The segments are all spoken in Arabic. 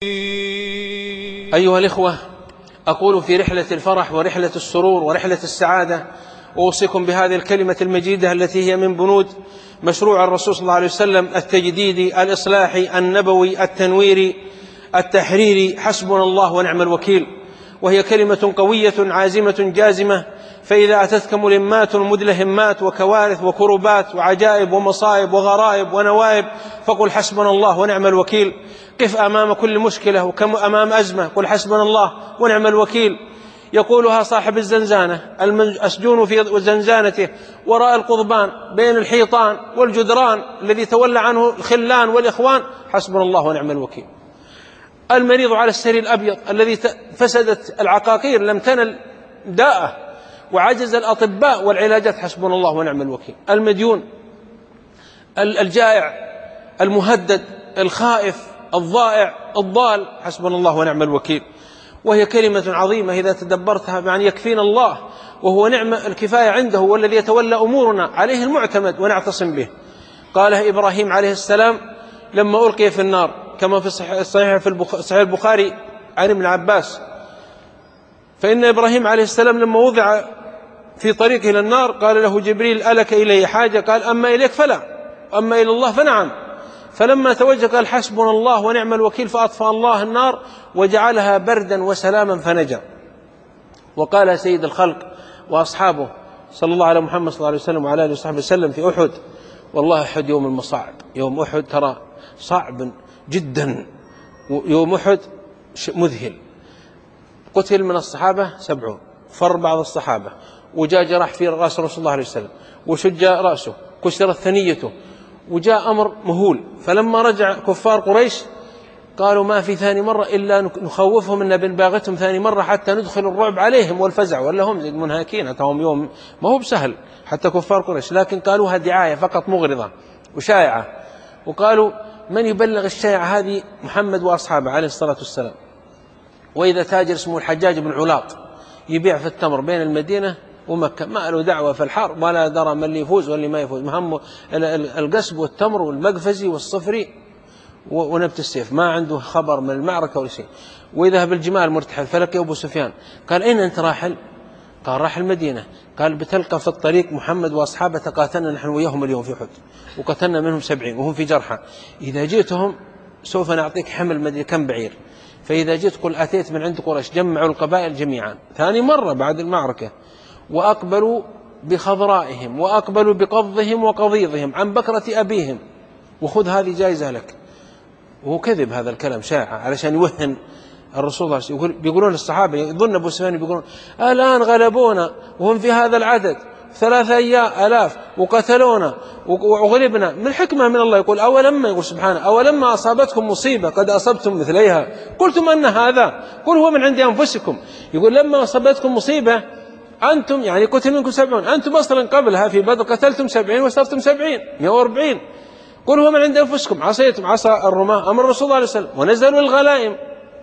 أيها الإخوة، أقول في رحلة الفرح ورحلة السرور ورحلة السعادة أوصيكم بهذه الكلمة المجيدة التي هي من بنود مشروع الرسول صلى الله عليه وسلم التجديدي الإصلاحي النبوي التنويري التحريري: حسبنا الله ونعم الوكيل. وهي كلمة قوية عازمة جازمة، فإذا أتتك ملمات مدلهمات وكوارث وكربات وعجائب ومصائب وغرائب ونوائب فقل حسبنا الله ونعم الوكيل. قف أمام كل مشكلة وكم أمام أزمة قل حسبنا الله ونعم الوكيل. يقولها صاحب الزنزانة المسجون في زنزانته وراء القضبان بين الحيطان والجدران الذي تولى عنه الخلان والإخوان: حسبنا الله ونعم الوكيل. المريض على السرير الأبيض الذي فسدت العقاقير لم تنل داءه وعجز الأطباء والعلاجات: حسبنا الله ونعم الوكيل. المديون، الجائع، المهدد، الخائف، الضائع، الضال: حسبنا الله ونعم الوكيل. وهي كلمة عظيمة إذا تدبرتها، يعني يكفينا الله وهو نعم الكفاية عنده، والذي يتولى أمورنا عليه المعتمد ونعتصم به. قالها إبراهيم عليه السلام لما ألقي في النار، كما في صحيح البخاري عن ابن عباس: فإن إبراهيم عليه السلام لما وضع في طريقه إلى النار قال له جبريل: ألك إلي حاجة؟ قال: أما إليك فلا، أما إلى الله فنعم. فلما توجه قال: حسبنا الله ونعم الوكيل، فأطفأ الله النار وجعلها بردا وسلاما فنجا. وقال سيد الخلق وأصحابه صلى الله على محمد صلى الله عليه وسلم وعلى آله وصحبه وسلم في أحد: والله أحد يوم المصاعب، يوم أحد ترى صعب جدا، يوم أحد مذهل. قتل من الصحابة 70، فر بعض الصحابة وجاء جرح في رأس رسول الله عليه وسلم وشج رأسه، كسرت ثنيته، وجاء أمر مهول. فلما رجع كفار قريش قالوا: ما في ثاني مرة إلا نخوفهم أن بنباغتهم ثاني مرة حتى ندخل الرعب عليهم والفزع، ولا هم زي منهاكين. أتهم يوم ما هو بسهل حتى كفار قريش، لكن قالوها دعاية فقط مغرضة وشائعة. وقالوا: من يبلغ الشائعة هذه؟ محمد وأصحابه عليه الصلاة والسلام. وإذا تاجر اسمه الحجاج بن علاط يبيع في التمر بين المدينة ومكة، ما له دعوة في الحرب ولا درى من اللي يفوز واللي ما يفوز، مهمه القسب والتمر والمقفزي والصفري ونبت السيف، ما عنده خبر من المعركة ولا شيء. وإذا بالجمال مرتحل فلقي أبو سفيان قال: أين أنت راحل؟ قال: راح المدينة. قال: بتلقى في الطريق محمد وأصحابه تقاتلنا نحن وياهم اليوم في أحد، وقتلنا منهم 70 وهم في جرحى. إذا جئتهم سوف نعطيك حمل مدري كم بعير، فإذا جئت قل: أتيت من عند قريش. جمعوا القبائل جميعا ثاني مرة بعد المعركة، وأقبلوا بخضرائهم وأقبلوا بقضهم وقضيضهم عن بكرة أبيهم، وخذ هذه جائزة لك. وهو كذب، هذا الكلام شائع علشان يوهن الرسول صلى الله عليه وسلم. بيقولون الصحابة، يظن أبو سفيان بيقولون: الآن غلبونا وهم في هذا العدد 3000 وقتلونا وغلبنا. من حكمة من الله يقول: أولما، يقول سبحانه: أولما أصابتكم مصيبة قد أصبتم مثليها قلتم أن هذا، قل هو من عند أنفسكم. يقول: لما أصابتكم مصيبة أنتم، يعني قتل منكم 70، أنتم أصلا قبلها في بدر قتلتم 70 وصرتم 70 140، قل هو من عند أنفسكم، عصيتم عصا الرماة أمر الرسول صلى الله عليه وسلم ونزلوا الغلائم.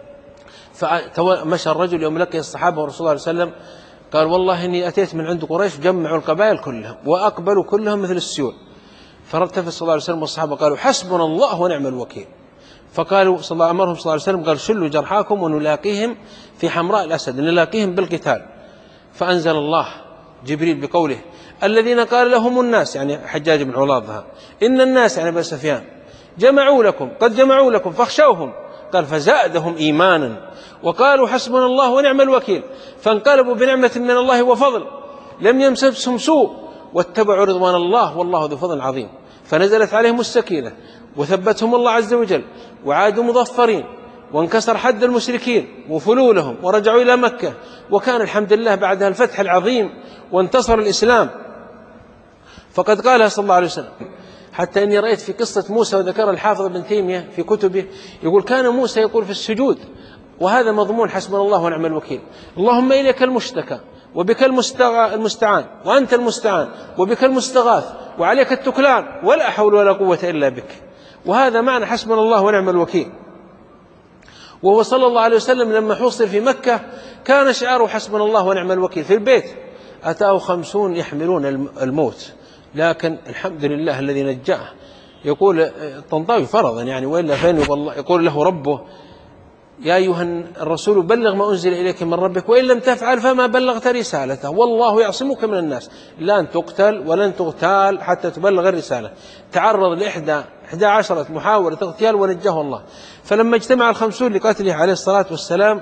فمشى الرجل يوم لقي الصحابة والرسول صلى الله عليه وسلم قال: والله إني أتيت من عند قريش جمعوا القبائل كلهم وأقبلوا كلهم مثل السيول. فارتفع صلى الله عليه وسلم والصحابة قالوا: حسبنا الله ونعم الوكيل. فقالوا صلى الله أمرهم صلى الله عليه وسلم قال: شلوا جرحاكم ونلاقيهم في حمراء الأسد، نلاقيهم بالقتال. فأنزل الله جبريل بقوله: الذين قال لهم الناس، يعني حجاج بن علاضها، إن الناس يعني أبا سفيان جمعوا لكم، قد جمعوا لكم فاخشوهم. قال: فزادهم إيمانا وقالوا حسبنا الله ونعم الوكيل، فانقلبوا بنعمة من الله وفضل لم يمسسهم سوء واتبعوا رضوان الله والله ذو فضل عظيم. فنزلت عليهم السكينة وثبتهم الله عز وجل وعادوا مظفرين، وانكسر حد المشركين وفلولهم ورجعوا إلى مكة، وكان الحمد لله بعدها الفتح العظيم وانتصر الإسلام. فقد قالها صلى الله عليه وسلم، حتى إني رأيت في قصة موسى وذكر الحافظ ابن تيمية في كتبه، يقول: كان موسى يقول في السجود، وهذا مضمون حسبنا الله ونعم الوكيل: اللهم إليك المشتكى وبك المستعان وأنت المستعان وبك المستغاث وعليك التكلان ولا حول ولا قوة إلا بك. وهذا معنى حسبنا الله ونعم الوكيل. وهو صلى الله عليه وسلم لما حوصر في مكة كان شعاره حسبنا الله ونعم الوكيل. في البيت أتاه 50 يحملون الموت، لكن الحمد لله الذي نجاه. يقول الطنطاوي فرضا يعني، وإلا فين يقول له ربه: يا أيها الرسول بلغ ما أنزل إليك من ربك وإن لم تفعل فما بلغت رسالته والله يعصمك من الناس، لن تقتل ولن تغتال حتى تبلغ الرسالة. تعرض لإحدى 11 محاولة اغتيال ونجاه الله. فلما اجتمع 50 لقتله عليه الصلاة والسلام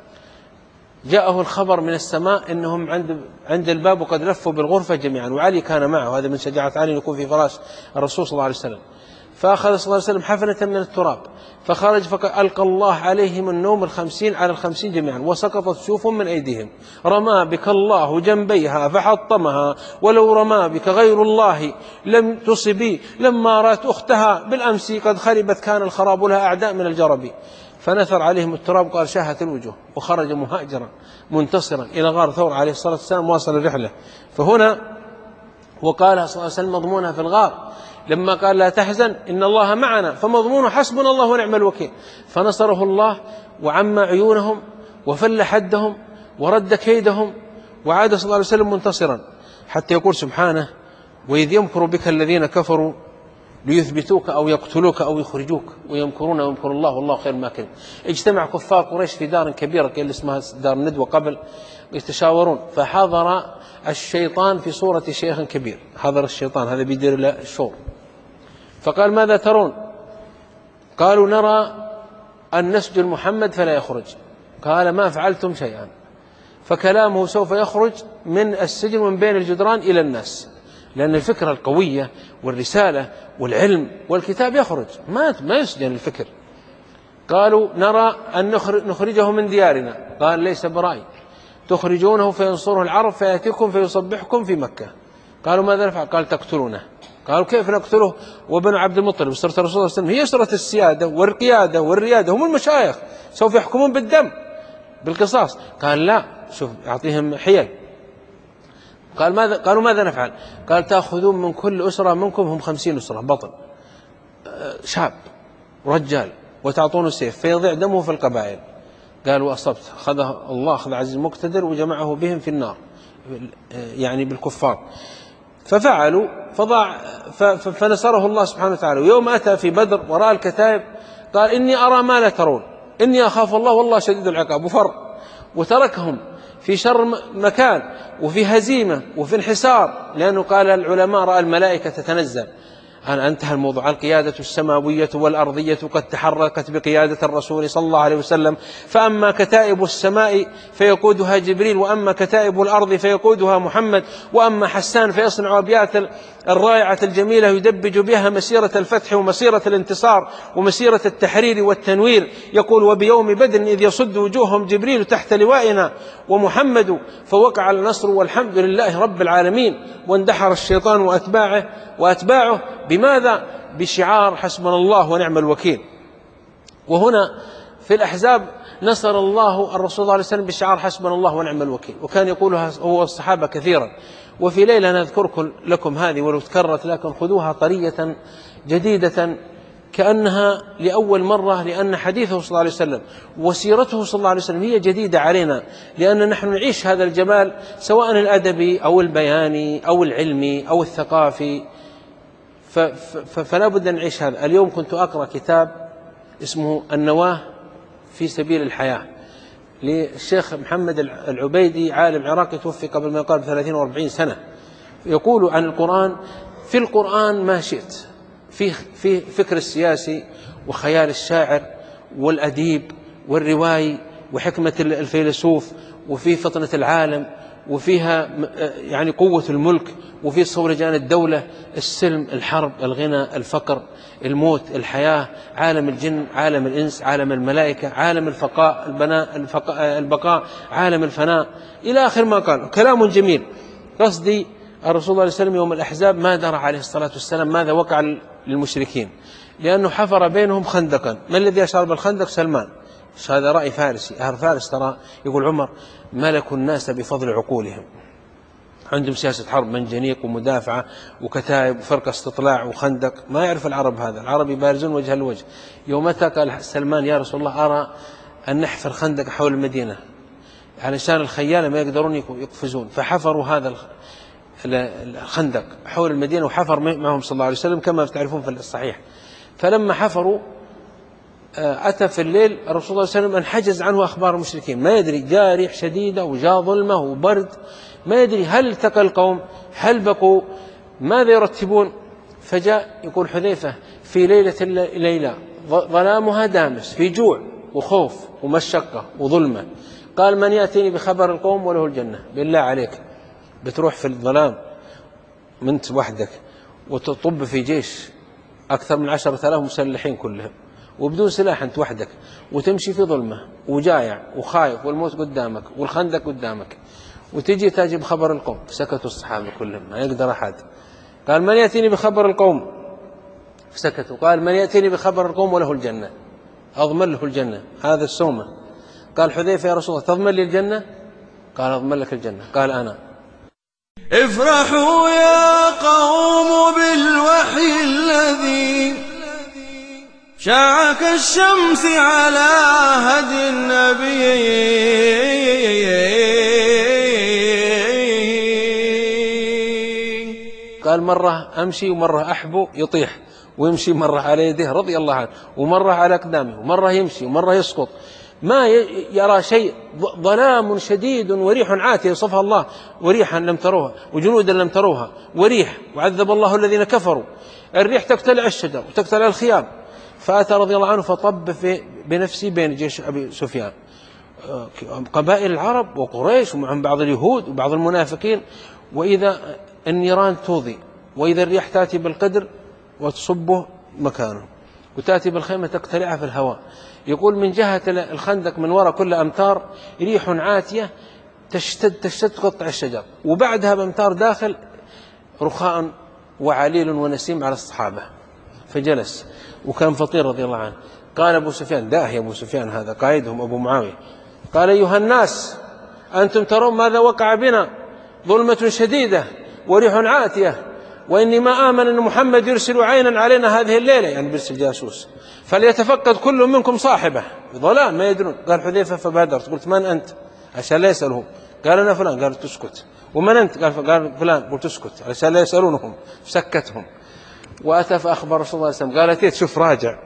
جاءه الخبر من السماء إنهم عند الباب وقد لفوا بالغرفة جميعا، وعلي كان معه، هذا من شجاعة علي يكون في فراش الرسول صلى الله عليه وسلم. فأخذ صلى الله عليه وسلم حفنة من التراب فخرج فألقى الله عليهم النوم 50 على 50 جميعا وسقطت سيوف من أيديهم. رمى بك الله جنبيها فحطمها ولو رمى بك غير الله لم تصبي. لما رأت أختها بالأمس قد خربت كان الخراب لها أعداء من الجرب. فنثر عليهم التراب قال شاهت الوجوه، وخرج مهاجرا منتصرا إلى غار ثور عليه الصلاة والسلام واصل الرحلة. فهنا وقال صلى الله عليه وسلم مضمونها في الغار لما قال لا تحزن إن الله معنا، فمضمونه حسبنا الله ونعم الوكيل. فنصره الله وعم عيونهم وفل حدهم ورد كيدهم وعاد صلى الله عليه وسلم منتصرا، حتى يقول سبحانه وإذ يمكر بك الذين كفروا ليثبتوك أو يقتلوك أو يخرجوك ويمكرون ويمكر الله والله خير الماكرين. اجتمع كفار قريش في دار كبيرة كان اسمها دار الندوة قبل يتشاورون، فحضر الشيطان في صورة شيخ كبير، حضر الشيطان هذا بيدير له الشور، فقال ماذا ترون؟ قالوا نرى أن نسجل محمد فلا يخرج. قال ما فعلتم شيئا، فكلامه سوف يخرج من السجن ومن بين الجدران إلى الناس، لأن الفكرة القوية والرسالة والعلم والكتاب يخرج ما يسجن الفكر. قالوا نرى أن نخرجه من ديارنا. قال ليس برأي، تخرجونه فينصره العرب فيأتيكم فيصبحكم في مكة. قالوا ماذا نفعل؟ قال تقتلونه. قالوا كيف نقتله وبنو عبد المطلب سرة الرسول صلى الله عليه وسلم هي سرة السيادة والقيادة والريادة، هم المشايخ سوف يحكمون بالدم بالقصاص. قال لا، شوف أعطيهم حيل. قال ماذا؟ قالوا ماذا نفعل؟ قال تأخذون من كل أسرة منكم هم 50 أسرة بطل شاب ورجال وتعطونه السيف فيضيع دمه في القبائل. قالوا أصبت، خذه الله أخذ عزيز مقتدر وجمعه بهم في النار يعني بالكفار. ففعلوا فنصره الله سبحانه وتعالى. ويوم أتى في بدر ورأى الكتائب قال إني أرى ما لا ترون إني أخاف الله والله شديد العقاب، وفر وتركهم في شر مكان وفي هزيمة وفي انحسار، لأنه قال العلماء رأى الملائكة تتنزل. انتهى الموضوع. القيادة السماوية والأرضية قد تحركت بقيادة الرسول صلى الله عليه وسلم، فأما كتائب السماء فيقودها جبريل، وأما كتائب الأرض فيقودها محمد، وأما حسان فيصنع أبيات الرائعة الجميلة يدبج بها مسيرة الفتح ومسيرة الانتصار ومسيرة التحرير والتنوير. يقول وبيوم بدر إذ يصد وجوههم جبريل تحت لوائنا ومحمد، فوقع النصر والحمد لله رب العالمين. واندحر الشيطان وأتباعه بماذا؟ بشعار حسبنا الله ونعم الوكيل. وهنا في الأحزاب نصر الله الرسول صلى الله عليه وسلم بشعار حسبنا الله ونعم الوكيل، وكان يقولها هو الصحابة كثيرا. وفي ليلة نذكركم لكم هذه ولو تكررت لكن خذوها طرية جديدة كأنها لأول مرة، لأن حديثه صلى الله عليه وسلم وسيرته صلى الله عليه وسلم هي جديدة علينا، لأن نحن نعيش هذا الجمال سواء الأدبي أو البياني أو العلمي أو الثقافي، فلا بد أن نعيش هذا. اليوم كنت أقرأ كتاب اسمه النواة في سبيل الحياة للشيخ محمد العبيدي، عالم عراقي توفي قبل ما يقارب 30 و40 سنة. يقول عن القرآن في القرآن ما شئت، في فكر السياسي وخيال الشاعر والأديب والرواي وحكمة الفيلسوف، وفي فطنة العالم، وفيها يعني قوة الملك، وفي صولجان الدولة، السلم، الحرب، الغنى، الفقر، الموت، الحياة، عالم الجن، عالم الإنس، عالم الملائكة، عالم البقاء، عالم الفناء، إلى آخر ما قال. كلام جميل. قصدي الرسول صلى الله عليه وسلم يوم الأحزاب ما درى عليه الصلاة والسلام ماذا وقع للمشركين، لأنه حفر بينهم خندقا. ما الذي أشار بالخندق؟ سلمان. هذا رأي فارسي. أهل فارس ترى يقول عمر ملكوا الناس بفضل عقولهم، عندهم سياسة حرب منجنيق ومدافعة وكتائب وفرقة استطلاع وخندق. ما يعرف العرب هذا، العرب يبارزون وجه الوجه. يوم أتى قال سلمان يا رسول الله أرى أن نحفر خندق حول المدينة علشان الخيالة ما يقدرون يقفزون، فحفروا هذا الخندق حول المدينة وحفر معهم صلى الله عليه وسلم كما تعرفون في الصحيح. فلما حفروا أتى في الليل الرسول صلى الله عليه وسلم انحجز عنه أخبار المشركين، ما يدري، جاء ريح شديدة وجاء ظلمة وبرد، ما يدري هل التقى القوم، هل بقوا، ماذا يرتبون. فجاء يقول حذيفة في ليلة ظلامها دامس، في جوع وخوف ومشقة وظلمة، قال من يأتيني بخبر القوم وله الجنة. بالله عليك بتروح في الظلام منت وحدك وتطب في جيش أكثر من 10,000 مسلحين كلهم وبدون سلاح أنت وحدك، وتمشي في ظلمة وجايع وخايف والموت قدامك والخندق قدامك، وتجي تجيب خبر القوم. سكتوا الصحابة كلهم، ما يقدر أحد. قال من يأتيني بخبر القوم، سكتوا. قال من يأتيني بخبر القوم وله الجنة، أضمن له الجنة، هذا السومة. قال حذيفة يا رسول الله تضمن لي الجنة؟ قال أضمن لك الجنة. قال أنا. افرحوا يا قوم بالوحي الذي شاع كالشمس على هدي النبي، قال مرة أمشي ومرة أحبو يطيح ويمشي، مرة على يده رضي الله عنه، ومرة على أقدامه، ومرة يمشي ومرة يسقط، ما يرى شيء، ظلام شديد وريح عاتية وصفها الله وريحا لم تروها وجنودا لم تروها وريح، وعذب الله الذين كفروا. الريح تقتلع الشجر وتقتلع الخيام. فأتى رضي الله عنه فطب بنفسه بين جيش أبي سفيان، قبائل العرب وقريش ومعهم بعض اليهود وبعض المنافقين، وإذا النيران توضي، وإذا الريح تأتي بالقدر وتصبه مكانه، وتأتي بالخيمة تقتلعها في الهواء. يقول من جهة الخندق من وراء كل أمتار ريح عاتية تشتد تقطع الشجر، وبعدها بأمتار داخل رخاء وعليل ونسيم على الصحابة. فجلس وكان فطير رضي الله عنه. قال أبو سفيان، داهي أبو سفيان هذا قائدهم أبو معاوية، قال أيها الناس أنتم ترون ماذا وقع بنا، ظلمة شديدة وريح عاتية، وإني ما آمن أن محمد يرسل عينا علينا هذه الليلة، يعني بيرسل جاسوس، فليتفقد كل منكم صاحبه، ظلام ما يدرون. قال حذيفة فبادرت قلت من أنت عشان لا يسألهم، قال أنا فلان، قال تسكت. ومن أنت؟ قال فلان، قلت تسكت عشان لا يسألونهم، فسكتهم. وأتى فأخبر رسول الله صلى الله عليه وسلم، قال أتيت شوف راجع،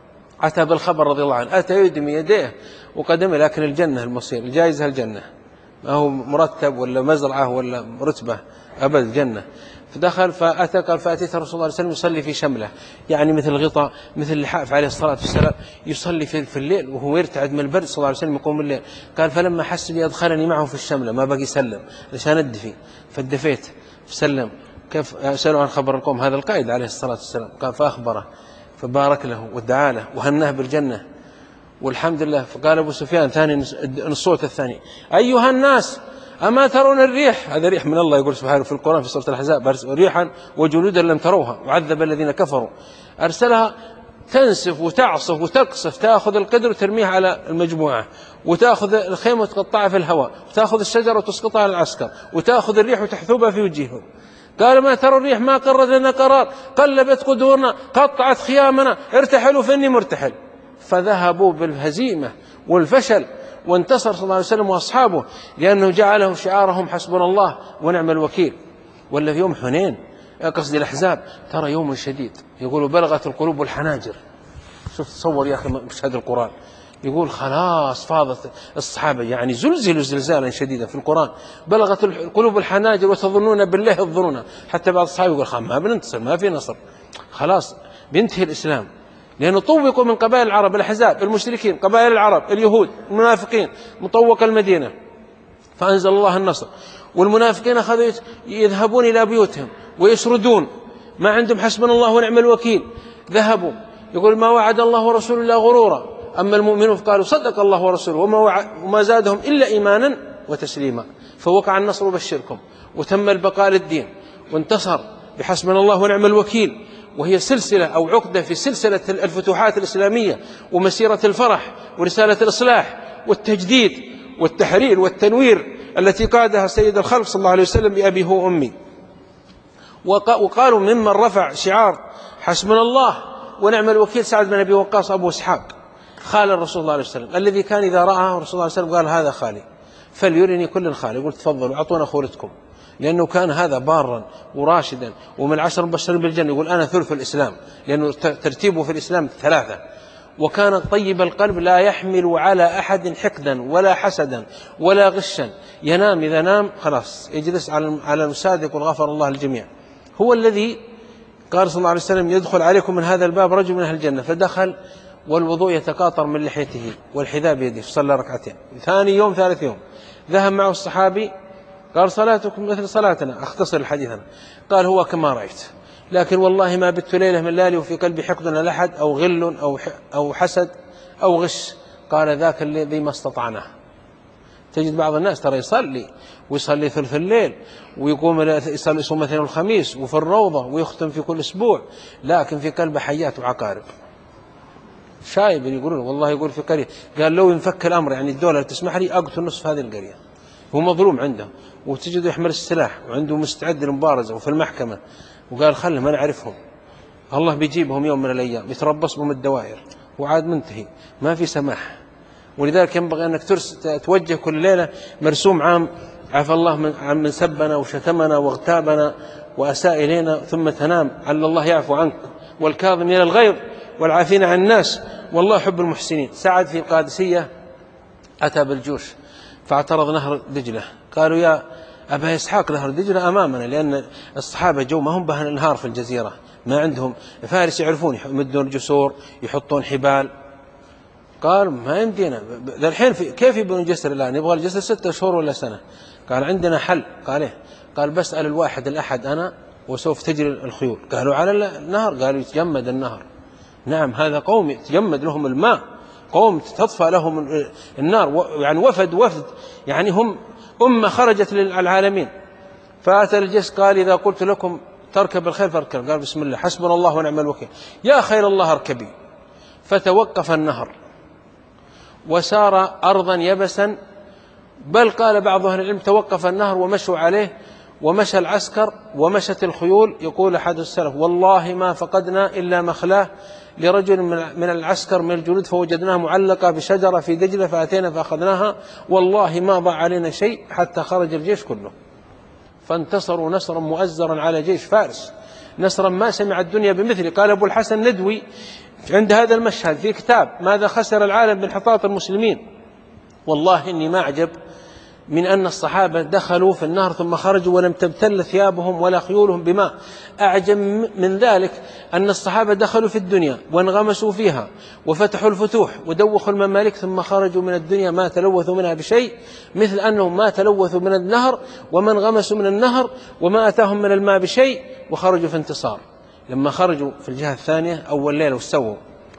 أتى بالخبر رضي الله عنه، أتى يدمي يديه وقدمه، لكن الجنة المصير، الجائزة الجنة، ما هو مرتب ولا مزرعة ولا رتبة، أبد الجنة. فدخل فأتى قال فأتيت رسول الله صلى الله عليه وسلم يصلي في شمله، يعني مثل غطاء مثل لحاف عليه الصلاة والسلام، يصلي في الليل وهو يرتعد من البرد صلى الله عليه وسلم يقوم الليل. قال فلما حس بي أدخلني معه في الشملة، ما بقي يسلم عشان أدفي، فدفيت فسلم. كيف سألوا عن خبر القوم، هذا القائد عليه الصلاة والسلام. قال فأخبره فبارك له ودعا له وهناه بالجنة والحمد لله. فقال أبو سفيان ثاني الصوت الثاني، أيها الناس أما ترون الريح، هذا ريح من الله يقول سبحانه في القرآن في سورة الأحزاب، ريحا وجنودا لم تروها وعذب الذين كفروا، أرسلها تنسف وتعصف وتقصف، تأخذ القدر وترميها على المجموعة، وتأخذ الخيمة وتقطعها في الهواء، وتأخذ الشجرة وتسقطها على العسكر، وتأخذ الريح وتحثبها في وجههم. قال ما ترى الريح ما قرت لنا قرار، قلبت قدورنا، قطعت خيامنا، ارتحلوا فإني مرتحل. فذهبوا بالهزيمة والفشل، وانتصر صلى الله عليه وسلم وأصحابه، لأنه جعله شعارهم حسبنا الله ونعم الوكيل. ولا في يوم حنين، قصدي الأحزاب، ترى يوم شديد، يقولوا بلغت القلوب الحناجر. شوف تصور يا أخي مشهد القرآن، يقول خلاص فاضت الصحابة، يعني زلزلوا زلزالا شديدا في القرآن، بلغت القلوب الحناجر وتظنون بالله الظنون، حتى بعض الصحابة يقول ما بننتصر، ما في نصر، خلاص بينتهي الإسلام، لأنه طوقوا من قبائل العرب، الأحزاب، المشركين، قبائل العرب، اليهود، المنافقين، مطوق المدينة. فأنزل الله النصر، والمنافقين أخذوا يذهبون إلى بيوتهم ويسردون، ما عندهم حسبنا الله ونعم الوكيل، ذهبوا يقول ما وعد الله ورسوله إلا غرورا، أما المؤمنون فقالوا صدق الله ورسوله وما زادهم إلا إيمانا وتسليما. فوقع النصر وبشركم، وتم البقاء للدين، وانتصر بحسبنا الله ونعم الوكيل، وهي سلسلة أو عقدة في سلسلة الفتوحات الإسلامية ومسيرة الفرح ورسالة الإصلاح والتجديد والتحرير والتنوير التي قادها سيد الخلق صلى الله عليه وسلم بأبي هو أمي. وقالوا ممن رفع شعار حسبنا الله ونعم الوكيل سعد بن أبي وقاص أبو إسحاق، خال الرسول صلى الله عليه وسلم، الذي كان إذا رآه الرسول صلى الله عليه وسلم قال هذا خالي فليرني كل الخال، يقول تفضلوا أعطونا خولتكم، لأنه كان هذا بارا وراشدا ومن 10 مبشرين بالجنة. يقول أنا ثلث الإسلام، لأنه ترتيبه في الإسلام 3، وكان طيب القلب لا يحمل على أحد حقدا ولا حسدا ولا غشا، ينام إذا نام خلاص يجلس على المساد يقول غفر الله الجميع. هو الذي قال صلى الله عليه وسلم يدخل عليكم من هذا الباب رجل من أهل الجنة، فدخل والوضوء يتقاطر من لحيته والحذاء بيده، فصلى ركعتين. ثاني يوم ثالث يوم ذهب معه الصحابي قال صلاتكم مثل صلاتنا، أختصر الحديث، قال هو كما رأيت، لكن والله ما بت ليلة من ليالي وفي قلبي حقد لأحد أو غل أو حسد أو غش. قال ذاك الذي ما استطعناه. تجد بعض الناس ترى يصلي ويصلي ثلث الليل ويقوم يصلي يصوم الاثنين والخميس وفي الروضة ويختم في كل أسبوع، لكن في قلبه حيات وعقارب. شايب يقولون والله يقول في قرية قال لو ينفك الأمر يعني الدولة تسمح لي أقتل نصف هذه القرية، هو مظلوم عنده وتجد يحمل السلاح وعنده مستعد للمبارزة وفي المحكمة، وقال خلهم ما نعرفهم، الله بيجيبهم يوم من الأيام يتربص بهم الدوائر وعاد منتهي، ما في سماح. ولذلك ينبغي أنك توجه كل ليلة مرسوم عام عفى الله من سبنا وشتمنا واغتابنا وأساء إلينا، ثم تنام على الله يعفو عنك والكاظمين الغيظ والعافين عن الناس والله يحب المحسنين. سعد في القادسية أتى بالجيوش فاعترض نهر دجلة، قالوا يا أبا إسحاق نهر دجلة أمامنا، لأن الصحابة جو ما هم بهن النهار في الجزيرة، ما عندهم فارس يعرفون يمدون الجسور يحطون حبال. قال ما يمدينا الحين كيف يبون الجسر الآن؟ يبغى الجسر 6 شهور ولا سنة. قال عندنا حل. قال إيه؟ قال بسأل الواحد الأحد أنا وسوف تجري الخيول. قالوا على النهر؟ قالوا يتجمد النهر. نعم هذا قوم يتجمد لهم الماء، قوم تطفى لهم النار، يعني وفد يعني هم أمة خرجت للعالمين. فأتى الجيش قال إذا قلت لكم تركب الخيل فاركب. قال بسم الله حسبنا الله ونعم الوكيل، يا خير الله اركبي. فتوقف النهر وسار أرضا يبسا، بل قال بعض أهل العلم توقف النهر ومشوا عليه ومشى العسكر ومشت الخيول. يقول أحد السلف والله ما فقدنا إلا مخلاه لرجل من العسكر من الجنود فوجدناها معلقة بشجرة في دجلة فأتينا فأخذناها، والله ما ضاع علينا شيء حتى خرج الجيش كله. فانتصروا نصرا مؤزرا على جيش فارس، نصرا ما سمع الدنيا بمثله. قال أبو الحسن ندوي عند هذا المشهد في كتاب ماذا خسر العالم بانحطاط المسلمين، والله إني ما أعجب من أن الصحابة دخلوا في النهر ثم خرجوا ولم تبتل ثيابهم ولا خيولهم بماء. أعجب من ذلك أن الصحابة دخلوا في الدنيا وانغمسوا فيها وفتحوا الفتوح ودوخوا الممالك ثم خرجوا من الدنيا ما تلوثوا منها بشيء، مثل أنهم ما تلوثوا من النهر وما انغمسوا من النهر وما أتاهم من الماء بشيء وخرجوا في انتصار. لما خرجوا في الجهة الثانية أول ليلة وسووا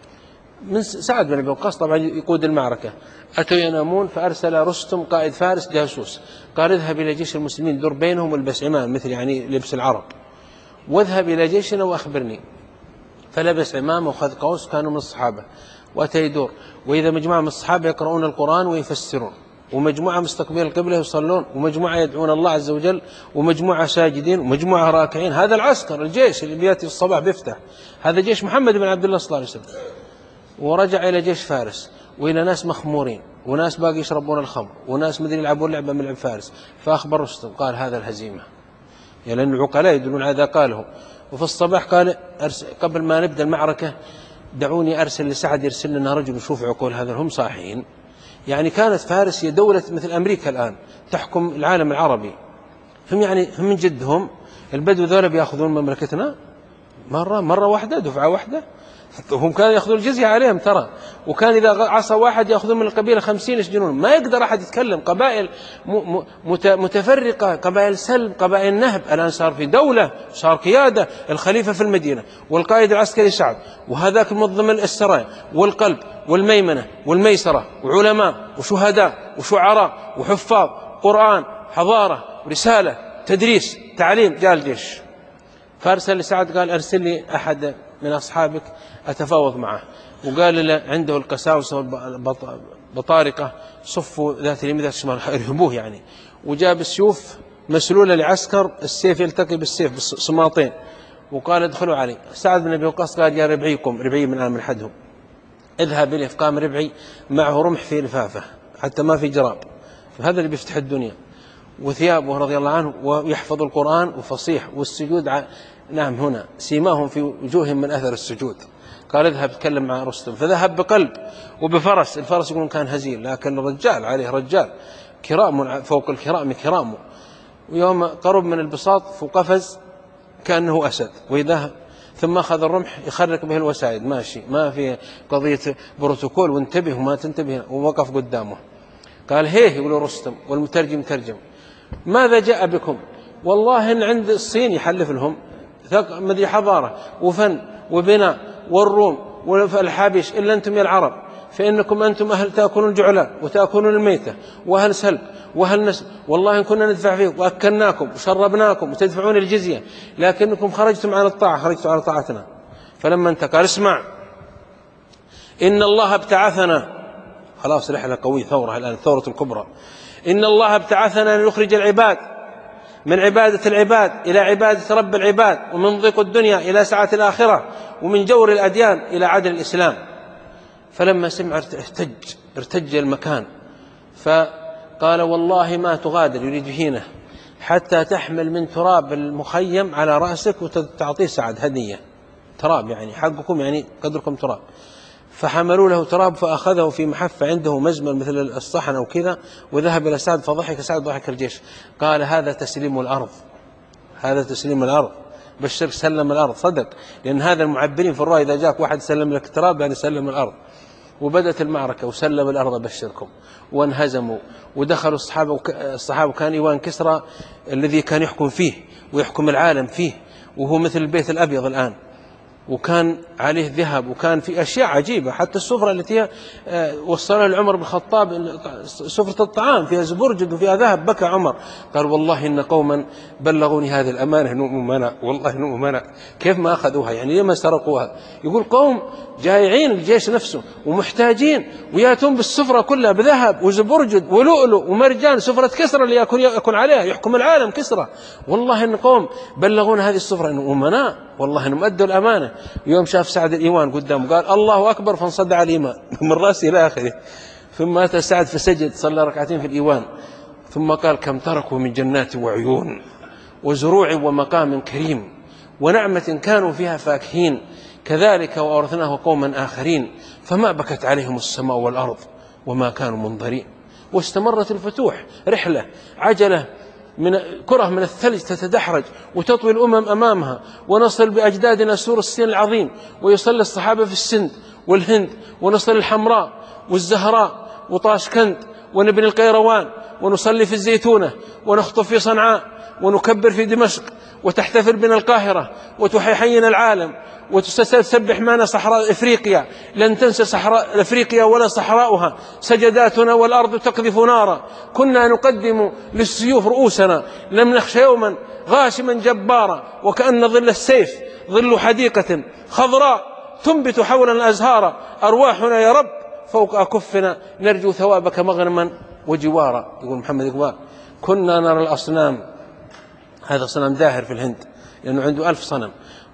من سعد بن أبي وقاص طبعا يقود المعركة، أتوا ينامون فأرسل رستم قائد فارس جاسوس قال اذهب إلى جيش المسلمين دور بينهم والبس عمام مثل يعني لبس العرب، واذهب إلى جيشنا وأخبرني. فلبس عمام وخذ قوس، كانوا من الصحابة، وأتى يدور، وإذا مجموعة من الصحابة يقرؤون القرآن ويفسرون، ومجموعة مستقبل القبلة يصلون، ومجموعة يدعون الله عز وجل، ومجموعة ساجدين، ومجموعة راكعين. هذا العسكر الجيش اللي بيأتي الصباح بيفتح، هذا جيش محمد بن عبد الله صلى الله عليه وسلم. ورجع إلى جيش فارس وإلى ناس مخمورين وناس باقي يشربون الخمر وناس مدري يلعبون لعبة من لعب فارس. فأخبر رستم قال هذا الهزيمة، يعني لأن العقلاء يدلون على هذا قاله. وفي الصباح قال قبل ما نبدأ المعركة دعوني أرسل لسعد يرسل لنا رجل يشوف عقول هذا هم صاحيين. يعني كانت فارس هي دولة مثل أمريكا الآن تحكم العالم العربي، هم يعني هم من جدهم البدو ذولا بيأخذون مملكتنا مرة واحدة دفعة واحدة، هم كانوا يأخذون الجزية عليهم ترى، وكان إذا عصى واحد يأخذون من القبيلة 50 يسجنون. ما يقدر أحد يتكلم، قبائل متفرقة، قبائل سلب، قبائل نهب. الآن صار في دولة، صار قيادة، الخليفة في المدينة والقائد العسكري سعد، وهذاك منظم السرايا والقلب والميمنة والميسرة، وعلماء وشهداء وشعراء وحفاظ قرآن، حضارة ورسالة تدريس تعليم. جاء الجيش فأرسل لسعد قال أرسل لي أحد من أصحابك أتفاوض معه، وقال له عنده القساوسة والبطارقة صفوا ذات اليمين ذات الشمال ارهبوه يعني. وجاب السيوف مسلولة لعسكر، السيف يلتقي بالسيف بالصماطين، وقال ادخلوا علي. سعد بن أبي وقاص قال يا ربعيكم، ربعي من آمن حدهم، اذهب إليه. فقام ربعي معه رمح في لفافة حتى ما في جراب، هذا اللي بيفتح الدنيا، وثيابه رضي الله عنه ويحفظ القرآن وفصيح، والسجود نعم هنا سيماهم في وجوههم من أثر السجود. قال اذهب تكلم مع رستم. فذهب بقلب وبفرس. الفرس يقولون كان هزيل، لكن رجال عليه رجال، كرام فوق الكرام كرامه. ويوم قرب من البساط وقفز كأنه أسد، وإذا ثم أخذ الرمح يخرق به الوسائد، ماشي، ما في قضية بروتوكول وانتبه وما تنتبه، ووقف قدامه. قال هيه، يقولوا رستم، والمترجم ترجم، ماذا جاء بكم؟ والله إن عند الصين يحلف لهم مدري حضارة وفن وبناء، والروم والحابش، إلا أنتم يا العرب، فإنكم أنتم أهل تأكلون الجعلان وتأكلون الميتة وأهل سلب وأهل نسب، والله إن كنا ندفع فيه وأكلناكم وشربناكم وتدفعون الجزية، لكنكم خرجتم عن الطاعة، خرجتم عن طاعتنا. فلما انت قال اسمع، إن الله ابتعثنا، خلاص رحلة قوية، ثورة الآن، الثورة الكبرى، إن الله ابتعثنا لنخرج العباد من عبادة العباد إلى عبادة رب العباد، ومن ضيق الدنيا إلى سعة الآخرة، ومن جور الأديان إلى عدل الإسلام. فلما سمع ارتج المكان، فقال والله ما تغادر، يريد هينه، حتى تحمل من تراب المخيم على رأسك وتعطيه سعد هدية، تراب يعني حقكم، يعني قدركم تراب. فحملوا له تراب، فأخذه في محفة عنده مزمل مثل الصحن أو كذا، وذهب إلى سعد، فضحك سعد ضحك الجيش. قال هذا تسليم الأرض، هذا تسليم الأرض، بشر سلم الأرض. صدق، لأن هذا المعبرين في الرواية إذا جاك واحد سلم لك تراب يعني سلم الأرض. وبدت المعركة وسلم الأرض بشركم، وانهزموا ودخلوا الصحابة. كان إيوان كسرى الذي كان يحكم فيه ويحكم العالم فيه، وهو مثل البيت الأبيض الآن، وكان عليه ذهب، وكان في أشياء عجيبة، حتى السفرة التي وصلها لعمر بن الخطاب، سفرة الطعام فيها زبرجد وفيها ذهب، بكى عمر، قال والله إن قوما بلغوني هذه الأمانة نؤمنا، والله نؤمنا. كيف ما أخذوها يعني، لما سرقوها؟ يقول قوم جائعين الجيش نفسه ومحتاجين، ويأتون بالسفرة كلها بذهب وزبرجد ولؤلؤ ومرجان، سفرة كسرى اللي يكون عليها يحكم العالم كسرى، والله إن قوم بلغون هذه السفرة نؤمنا، والله إنهم أدوا الأمانة. يوم شاف سعد الإيوان قدامه قال الله أكبر، فانصدع الإيمان من رأسه إلى آخره. ثم أتى سعد فسجد، صلى ركعتين في الإيوان، ثم قال كم تركوا من جنات وعيون وزروع ومقام كريم ونعمة كانوا فيها فاكهين، كذلك وأورثناه قوما آخرين، فما بكت عليهم السماء والأرض وما كانوا منظرين. واستمرت الفتوح، رحلة عجلة من كرة من الثلج تتدحرج وتطوي الأمم أمامها، ونصل بأجدادنا سور الصين العظيم، ويصلي الصحابة في السند والهند، ونصل الحمراء والزهراء وطاشكند ونبني القيروان، ونصلي في الزيتونة، ونخطف في صنعاء، ونكبر في دمشق، وتحتفل بنا القاهرة، وتحيينا العالم، وتسبح معنا صحراء إفريقيا، لن تنسى صحراء إفريقيا ولا صحراؤها، سجداتنا والأرض تقذف نارا، كنا نقدم للسيوف رؤوسنا، لم نخش يوما غاشما جبارا، وكأن ظل السيف ظل حديقة خضراء تنبت حولنا الأزهار، أرواحنا يا رب فوق أكفنا نرجو ثوابك مغنما وجوارا. يقول محمد إقبال كنا نرى الأصنام، هذا صنم داهر في الهند لأنه عنده 1000 صنم،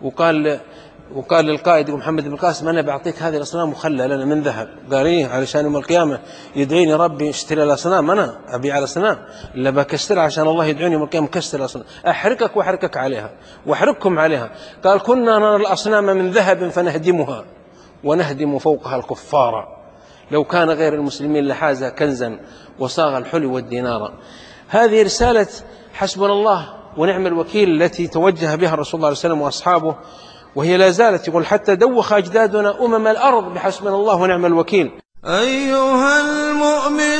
وقال للقائد محمد بن القاسم أنا بعطيك هذه الأصنام مخلة لنا من ذهب. قال إيه؟ علشان يوم القيامة يدعيني ربي اشتري الأصنام، أنا أبيع الأصنام إلا بكسرها عشان الله يدعوني يوم القيامة كسر الأصنام، أحرقك وأحرقك عليها وأحرقكم عليها. قال كنا نرى الأصنام من ذهب فنهدمها ونهدم فوقها الكفار، لو كان غير المسلمين لحازها كنزا وصاغ الحلي والدينار. هذه رسالة حسبنا الله ونعم الوكيل التي توجه بها الرسول صلى الله عليه وسلم وأصحابه، وهي لا زالت، يقول حتى دوخ أجدادنا الأرض بحسبنا الله ونعم الوكيل. أيها المؤمن